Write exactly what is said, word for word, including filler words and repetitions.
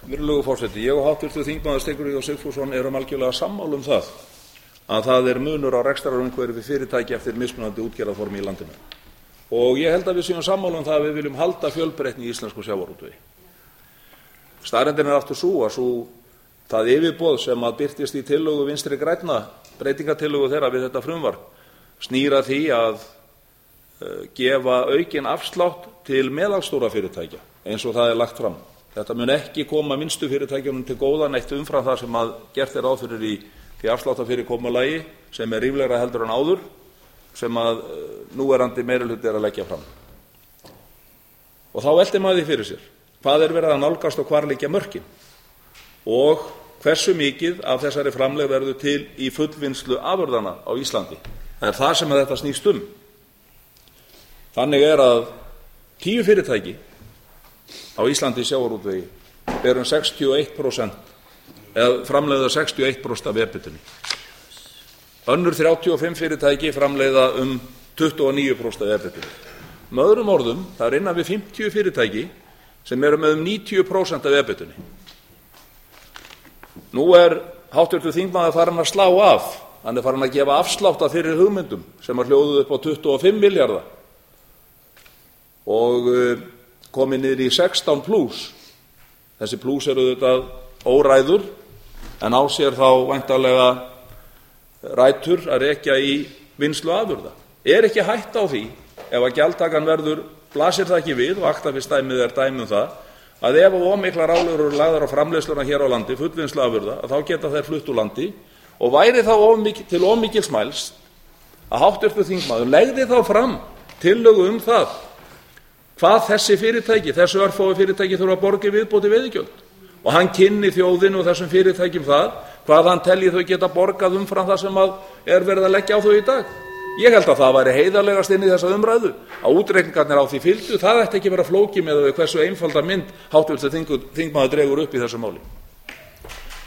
Virðulegur forseti, ég og háttvirtur þingmaður Steingrímur J. Sigfússon erum algjörlega sammála um það að það er munur á rekstrarumhverfi fyrirtækja eftir mismunandi útgerðarformi í landinu. Og ég held að við séum sammála um það að við viljum halda fjölbreytni í íslensku sjávarútvegi. Staðreyndin er aftur sú að sú það yfirboð sem að birtist í tillögu Vinstri grænna, breytingartillögu þeirra við þetta frumvarp, snýr að því að uh, gefa aukinn afslátt til meðalstóra fyrirtækja eins og það er lagt fram. Þetta mun ekki koma minnstu fyrirtækjunum til góða neitt umfram það sem að gert er ráð fyrir í því afsláttafyrirkomulagi sem er ríflegra heldur en áður sem að núverandi meirihluti er að leggja fram. Og þá veltir maður því fyrir sér. Hvað er verið að nálgast og hvar liggja mörkin? Og hversu mikið af þessari framlegð verður til í fullvinnslu afurðanna á Íslandi? Það er það sem að þetta snýst um. Þannig er að tíu fyrirtæki á Íslandi í sjávarútvegi berum sextíu og eitt prósent eða framleiða sextíu og eitt prósent af e-bitunni. Önnur þrjátíu og fimm fyrirtæki framleiða um tuttugu og níu prósent af e-bitunni. Með öðrum orðum, það er innan við fimmtíu fyrirtæki sem eru með um níutíu prósent af e-bitunni. Nú er háttvirtur þingmaður farinn að slá af. Hann er farinn að gefa afslátta fyrir hugmyndum sem að hljóðuðu upp á tuttugu og fimm milljarða og komið niður í sextán plús. Þessi plús eru auðvitað óræður en á sér þá væntanlega rætur að rekja í vinnslu afurða. Er ekki hætta á því ef að gjaldtakan verður, blasir það ekki við og Actavis-dæmið er dæmi um það, að ef of miklar álögur eru lagðar á framleiðsluna hér á landi, fullvinnslu afurða, að þá geta þær flutt úr landi og væri þá of mikil, til of mikils mælst að háttvirtur þingmaður legði þá fram tillögu um það hvað þessi fyrirtæki, þessu örfáu fyrirtæki þurfa að borga í viðbóti veiðigjöld og hann kynni þjóðinu og þessum fyrirtækjum það hvað hann telji þau geta borgað umfram það sem að er verið að leggja á þau í dag. Ég held að það væri heiðarlegast inn í þessa umræðu að útreikningarnir á því fylgdu, það ætti ekki vera flókið með hversu einfalda mynd háttvirtur þingmaður dregur upp í þessu máli.